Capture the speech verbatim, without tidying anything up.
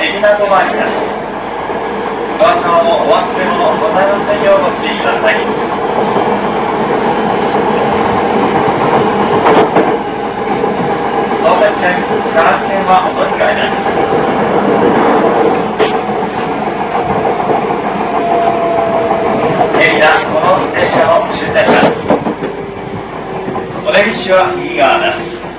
海老名止まりです。ご案内のお忘れ物ございませんようご注意ください。相鉄線、唐津線はお乗り換えです。海老名この列車の終点です。お出口は右側です。